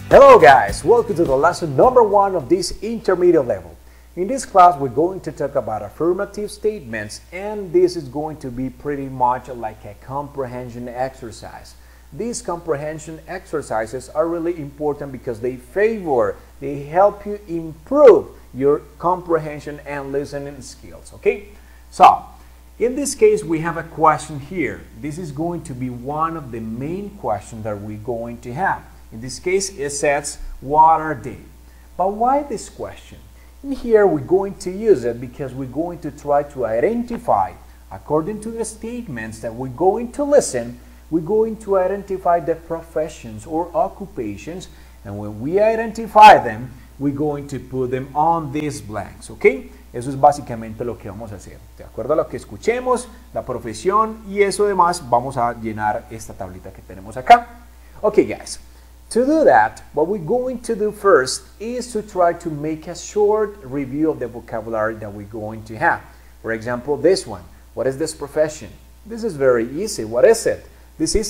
Hello guys, welcome to the lesson number 1 of this intermediate level. In this class we're going to talk about affirmative statements, and this is going to be pretty much like a comprehension exercise. These comprehension exercises are really important because they help you improve your comprehension and listening skills, okay? So, in this case we have a question here. This is going to be one of the main questions that we're going to have. In this case, it says, what are they? But why this question? In here, we're going to use it because we're going to try to identify, according to the statements that we're going to listen, we're going to identify the professions or occupations, and when we identify them, we're going to put them on these blanks, ¿ok? Eso es básicamente lo que vamos a hacer. De acuerdo a lo que escuchemos, la profesión y eso demás, vamos a llenar esta tablita que tenemos acá. Okay, guys. To do that, what we're going to do first is to try to make a short review of the vocabulary that we're going to have. For example, this one. What is this profession? This is very easy. What is it? This is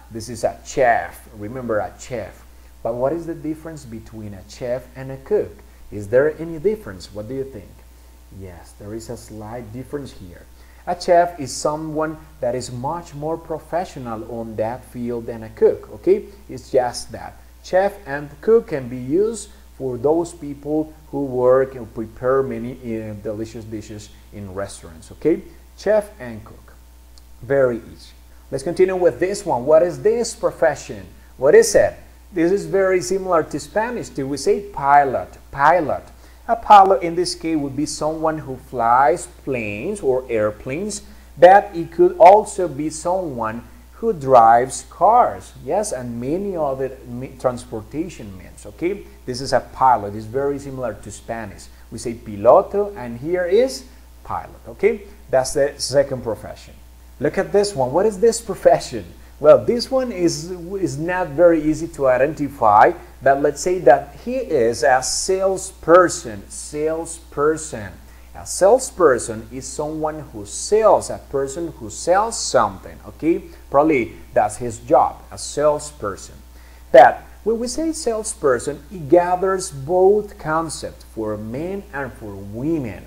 a chef. Remember, a chef. But what is the difference between a chef and a cook? Is there any difference? What do you think? Yes, there is a slight difference here. A chef is someone that is much more professional on that field than a cook, okay? It's just that. Chef and cook can be used for those people who work and prepare many delicious dishes in restaurants, okay? Chef and cook. Very easy. Let's continue with this one. What is this profession? What is it? This is very similar to Spanish too. We say pilot, pilot. A pilot in this case would be someone who flies planes or airplanes, but it could also be someone who drives cars, yes, and many other transportation means, okay? This is a pilot. It's very similar to Spanish. We say piloto, and here is pilot, okay? That's the second profession. Look at this one. What is this profession? Well, this one is not very easy to identify, but let's say that he is a salesperson. Salesperson. A salesperson is someone who sells, a person who sells something, okay? Probably that's his job, a salesperson. But when we say salesperson, it gathers both concepts for men and for women.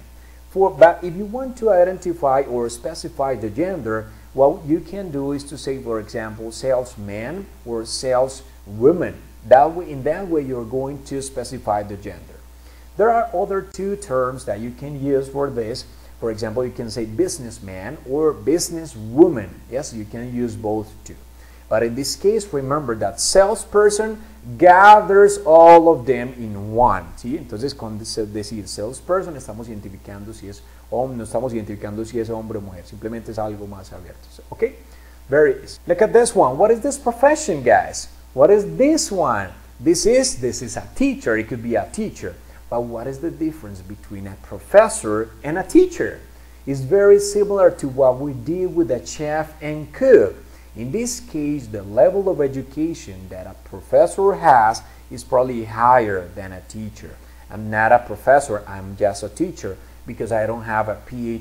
But if you want to identify or specify the gender, what you can do is to say, for example, salesman or saleswoman. In that way, you're going to specify the gender. There are other two terms that you can use for this. For example, you can say businessman or businesswoman. Yes, you can use both too. But in this case, remember that salesperson gathers all of them in one. ¿Sí? Entonces, cuando decir salesperson, estamos identificando si es hombre, no estamos identificando si es hombre o mujer. Simplemente es algo más abierto. Okay? Very easy. Look at this one. What is this profession, guys? What is this one? This is a teacher. It could be a teacher. But what is the difference between a professor and a teacher? It's very similar to what we did with a chef and cook. In this case, the level of education that a professor has is probably higher than a teacher. I'm not a professor, I'm just a teacher because I don't have a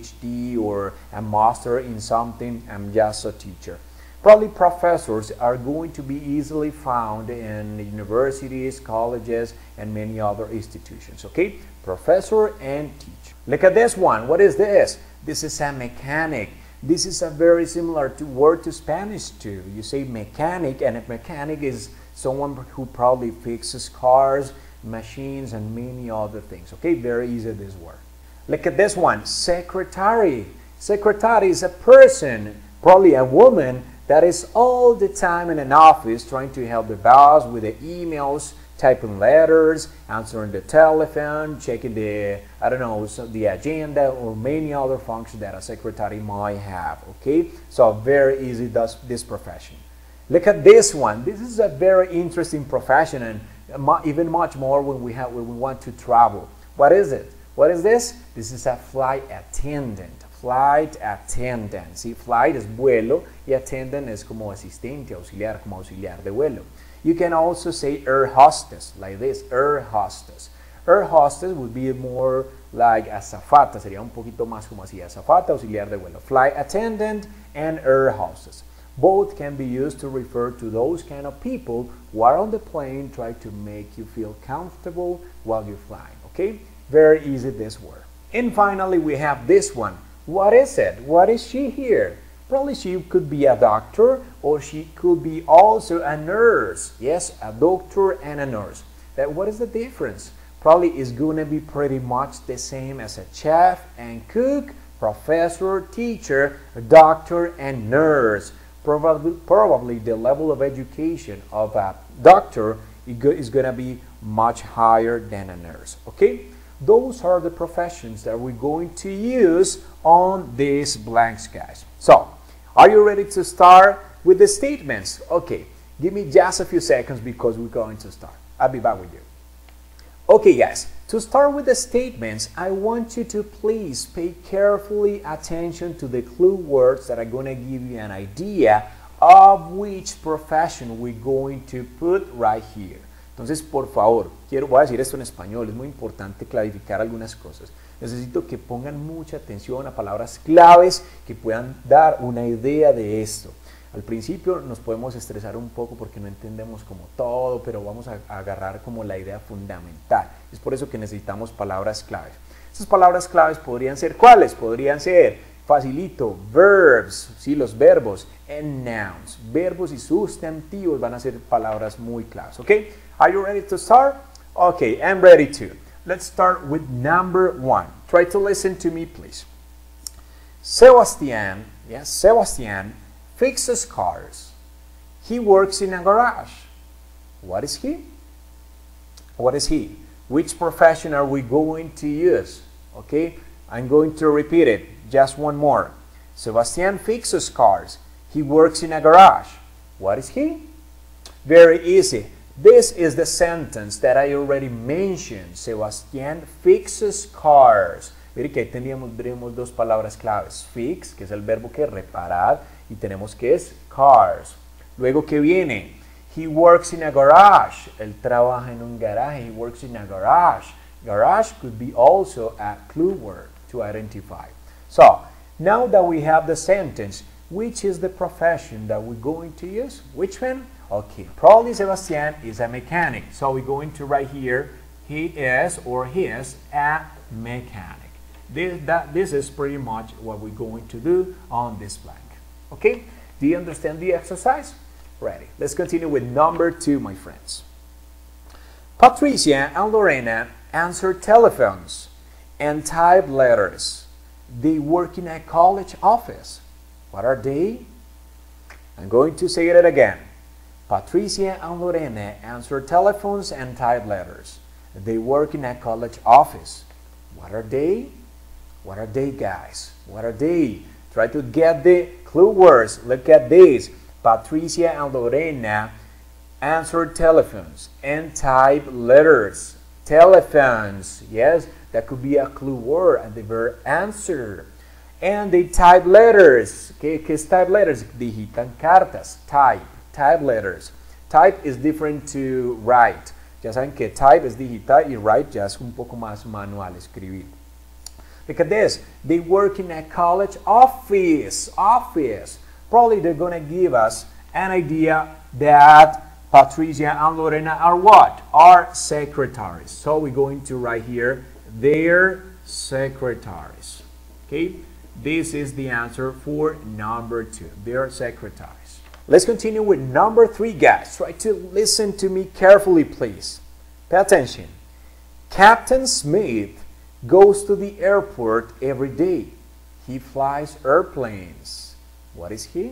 PhD or a master in something, I'm just a teacher. Probably professors are going to be easily found in universities, colleges, and many other institutions, okay? Professor and teacher. Look at this one. What is this? This is a mechanic. This is a very similar word to Spanish too. You say mechanic, and a mechanic is someone who probably fixes cars, machines, and many other things. Okay, very easy this word. Look at this one, secretary. Secretary is a person, probably a woman, that is all the time in an office trying to help the boss with the emails, typing letters, answering the telephone, checking the, the agenda, or many other functions that a secretary might have, okay? So very easy, this profession. Look at this one. This is a very interesting profession, and even much more when we want to travel. What is it? What is this? This is a flight attendant. Flight attendant. ¿Sí? Flight es vuelo y attendant es como asistente, auxiliar, como auxiliar de vuelo. You can also say air hostess, like this, air hostess. Air hostess would be more like azafata, sería un poquito más como así, azafata, auxiliar de vuelo. Flight attendant and air hostess. Both can be used to refer to those kind of people who are on the plane, try to make you feel comfortable while you're flying. Okay? Very easy, this word. And finally, we have this one. What is it? What is she here? Probably she could be a doctor, or she could be also a nurse. Yes, a doctor and a nurse. What is the difference? Probably is going to be pretty much the same as a chef and cook, professor, teacher, doctor, and nurse. Probably the level of education of a doctor is going to be much higher than a nurse. Okay? Those are the professions that we're going to use on these blanks, guys. So, are you ready to start with the statements? Okay, give me just a few seconds because we're going to start. I'll be back with you. Okay, guys, to start with the statements, I want you to please pay carefully attention to the clue words that are going to give you an idea of which profession we're going to put right here. Entonces, por favor, voy a decir esto en español, es muy importante clarificar algunas cosas. Necesito que pongan mucha atención a palabras claves que puedan dar una idea de esto. Al principio nos podemos estresar un poco porque no entendemos como todo, pero vamos a agarrar como la idea fundamental. Es por eso que necesitamos palabras claves. Esas palabras claves podrían ser ¿cuáles? Podrían ser, facilito, verbs, ¿sí? Los verbos, and nouns. Verbos y sustantivos van a ser palabras muy claves, ¿ok? Are you ready to start? Okay, I'm ready too. Let's start with number 1. Try to listen to me, please. Sebastian, yes, Sebastian fixes cars. He works in a garage. What is he? What is he? Which profession are we going to use? Okay, I'm going to repeat it. Just one more. Sebastian fixes cars. He works in a garage. What is he? Very easy. This is the sentence that I already mentioned. Sebastián fixes cars. Mire que ahí tenemos dos palabras claves. Fix, que es el verbo que reparar, y tenemos que es cars. Luego, ¿qué viene? He works in a garage. Él trabaja en un garaje. He works in a garage. Garage could be also a clue word to identify. So, now that we have the sentence, which is the profession that we're going to use? Which one? Okay, probably Sebastian is a mechanic. So we're going to write here, he is or he is a mechanic. This is pretty much what we're going to do on this blank. Okay, do you understand the exercise? Ready. Let's continue with number 2, my friends. Patricia and Lorena answer telephones and type letters. They work in a college office. What are they? I'm going to say it again. Patricia and Lorena answer telephones and type letters. They work in a college office. What are they? What are they, guys? What are they? Try to get the clue words. Look at this. Patricia and Lorena answer telephones and type letters. Telephones. Yes, that could be a clue word and the verb answer. And they type letters. ¿Qué es type letters? Digitan cartas. Type letters. Type is different to write. Ya saben que type es digital y write ya es un poco más manual, escribir. Look at this. They work in a college office. Probably they're going to give us an idea that Patricia and Lorena are what? Are secretaries. So we're going to write here, they're secretaries. Okay? This is the answer for number 2. They're secretaries. Let's continue with number 3, guys. Try to listen to me carefully, please. Pay attention. Captain Smith goes to the airport every day. He flies airplanes. What is he?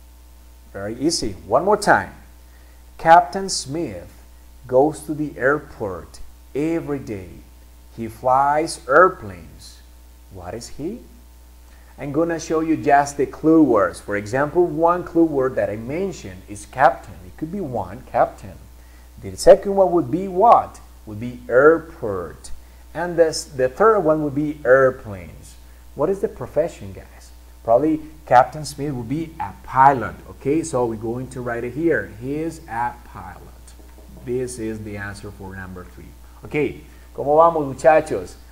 Very easy. One more time. Captain Smith goes to the airport every day. He flies airplanes. What is he? I'm going to show you just the clue words. For example, one clue word that I mentioned is captain. It could be one, captain. The second one would be what? Would be airport. And the third one would be airplanes. What is the profession, guys? Probably Captain Smith would be a pilot. Okay, so we're going to write it here. He is a pilot. This is the answer for number 3. Okay, ¿cómo vamos, muchachos?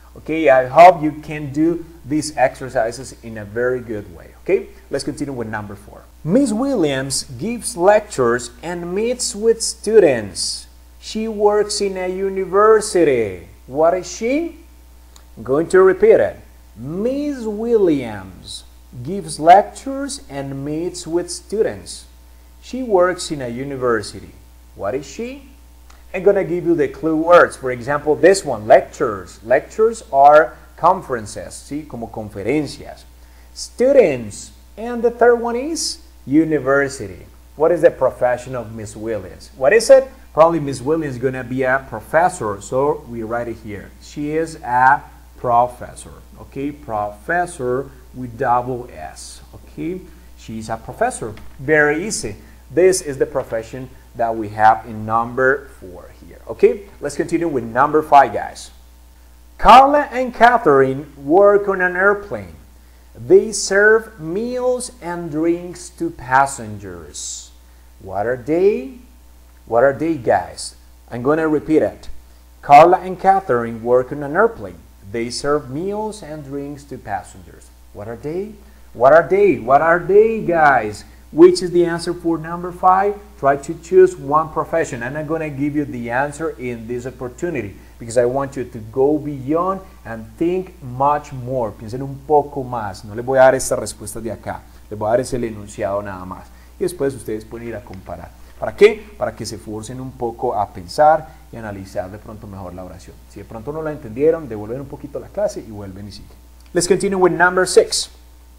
Okay, I hope you can do these exercises in a very good way. Okay, let's continue with number 4. Miss Williams gives lectures and meets with students. She works in a university. What is she? I'm going to repeat it. Miss Williams gives lectures and meets with students. She works in a university. What is she? I'm going to give you the clue words. For example, this one, lectures. Lectures are conferences, ¿sí? Como conferencias. Students. And the third one is university. What is the profession of Miss Williams? What is it? Probably Miss Williams is going to be a professor, so we write it here. She is a professor, okay? Professor with double S, okay? She's a professor. Very easy. This is the profession that we have in number 4 here, okay? Let's continue with number 5, guys. Carla and Catherine work on an airplane. They serve meals and drinks to passengers. What are they? What are they, guys? I'm going to repeat it. Carla and Catherine work on an airplane. They serve meals and drinks to passengers. What are they? What are they? What are they, guys? Which is the answer for number 5? Try to choose one profession. And I'm going to give you the answer in this opportunity because I want you to go beyond and think much more. Piensen un poco más. No les voy a dar esta respuesta de acá. Les voy a dar ese enunciado nada más. Y después ustedes pueden ir a comparar. ¿Para qué? Para que se forcen un poco a pensar y analizar de pronto mejor la oración. Si de pronto no la entendieron, devuelven un poquito la clase y vuelven y siguen. Let's continue with number 6.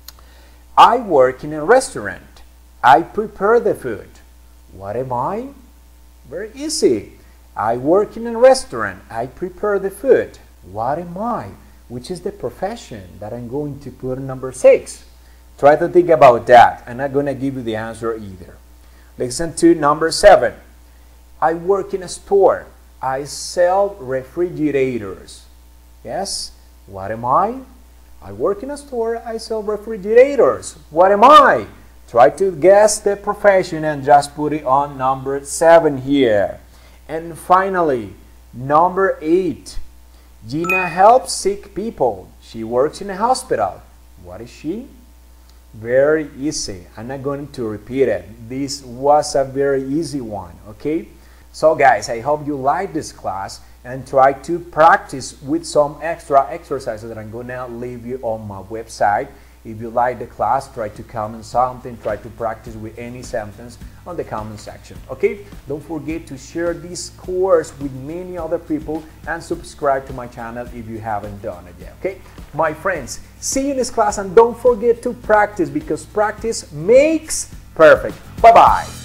I work in a restaurant. I prepare the food. What am I? Very easy. I work in a restaurant. I prepare the food. What am I? Which is the profession that I'm going to put in number 6. Try to think about that. I'm not going to give you the answer either. Listen to number 7. I work in a store. I sell refrigerators. Yes? What am I? I work in a store. I sell refrigerators. What am I? Try to guess the profession and just put it on number 7 here. And finally, number 8. Gina helps sick people. She works in a hospital. What is she? Very easy. I'm not going to repeat it. This was a very easy one, okay? So guys, I hope you like this class and try to practice with some extra exercises that I'm going to leave you on my website. If you like the class, try to comment something, try to practice with any sentence on the comment section, okay? Don't forget to share this course with many other people and subscribe to my channel if you haven't done it yet, okay? My friends, see you in this class and don't forget to practice because practice makes perfect. Bye-bye.